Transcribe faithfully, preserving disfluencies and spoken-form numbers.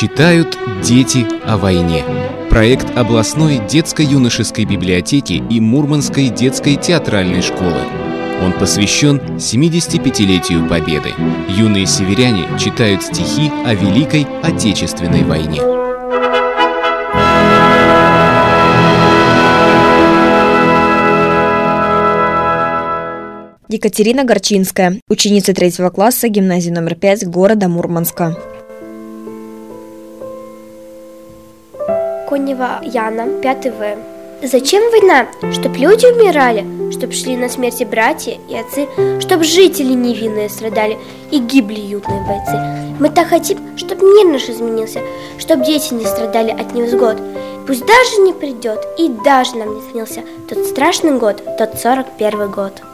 Читают дети о войне. Проект областной детско-юношеской библиотеки и Мурманской детской театральной школы. Он посвящен семидесятипятилетию Победы. Юные северяне читают стихи о Великой Отечественной войне. Екатерина Горчинская, ученица третьего класса гимназии номер пять города Мурманска. Конева Яна, пятый В. Зачем война? Чтоб люди умирали, чтоб шли на смерти братья и отцы, чтоб жители невинные страдали и гибли юные бойцы. Мы так хотим, чтоб мир наш изменился, чтоб дети не страдали от невзгод. Пусть даже не придет и даже нам не снился тот страшный год, тот сорок первый год.